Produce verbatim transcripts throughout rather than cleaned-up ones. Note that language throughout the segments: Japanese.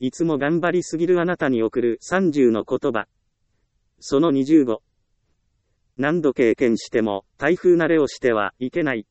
いつも頑張りすぎるあなたに送るさんじゅうの言葉。そのにじゅうご。何度経験しても台風慣れをしてはいけない。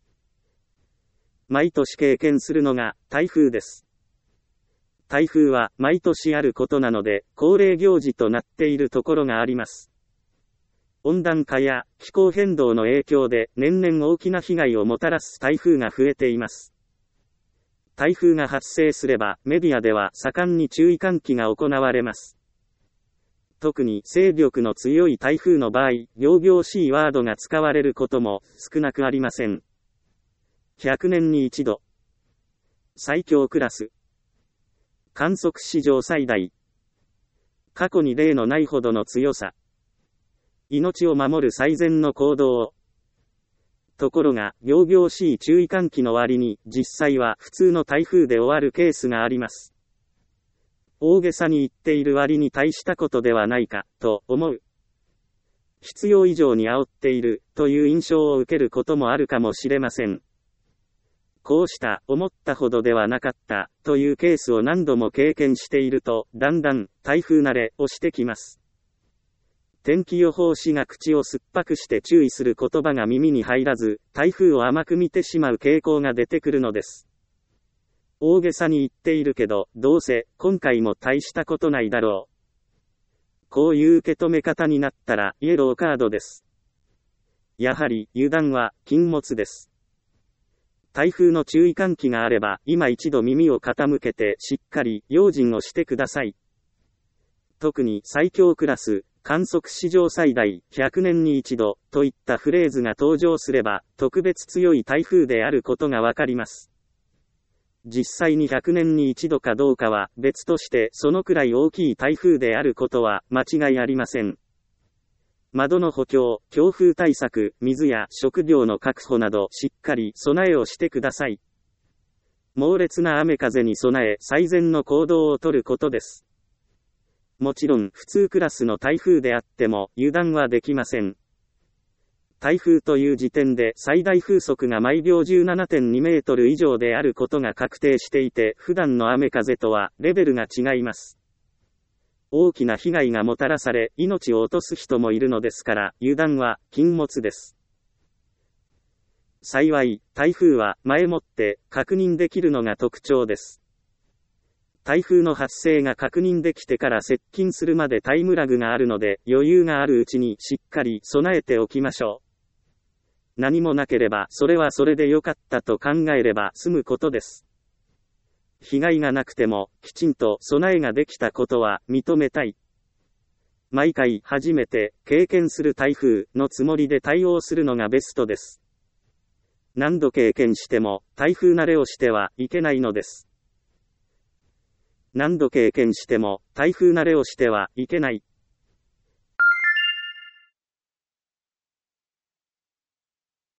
毎年経験するのが台風です。台風は毎年あることなので恒例行事となっているところがあります。温暖化や気候変動の影響で年々大きな被害をもたらす台風が増えています。台風が発生すればメディアでは盛んに注意喚起が行われます。特に勢力の強い台風の場合、仰々しいワードが使われることも少なくありません。ひゃくねんに一度。最強クラス。観測史上最大。過去に例のないほどの強さ。命を守る最善の行動を。ところが、仰々しい注意喚起の割に、実際は普通の台風で終わるケースがあります。大げさに言っている割に大したことではないか、と思う。必要以上に煽っている、という印象を受けることもあるかもしれません。こうした思ったほどではなかったというケースを何度も経験していると、だんだん台風慣れをしてきます。天気予報士が口を酸っぱくして注意する言葉が耳に入らず、台風を甘く見てしまう傾向が出てくるのです。大げさに言っているけど、どうせ今回も大したことないだろう。こういう受け止め方になったらイエローカードです。やはり油断は禁物です。台風の注意喚起があれば、今一度耳を傾けてしっかり用心をしてください。特に最強クラス、観測史上最大、ひゃくねんに一度、といったフレーズが登場すれば、特別強い台風であることがわかります。実際にひゃくねんに一度かどうかは別として、そのくらい大きい台風であることは間違いありません。窓の補強、強風対策、水や食料の確保などしっかり備えをしてください。猛烈な雨風に備え最善の行動をとることです。もちろん普通クラスの台風であっても油断はできません。台風という時点で最大風速が毎秒 じゅうななてんに メートル以上であることが確定していて、普段の雨風とはレベルが違います。大きな被害がもたらされ、命を落とす人もいるのですから、油断は禁物です。幸い、台風は前もって確認できるのが特徴です。台風の発生が確認できてから接近するまでタイムラグがあるので、余裕があるうちにしっかり備えておきましょう。何もなければ、それはそれで良かったと考えれば済むことです。被害がなくても、きちんと備えができたことは認めたい。毎回初めて経験する台風のつもりで対応するのがベストです。何度経験しても台風慣れをしてはいけないのです。何度経験しても台風慣れをしてはいけない。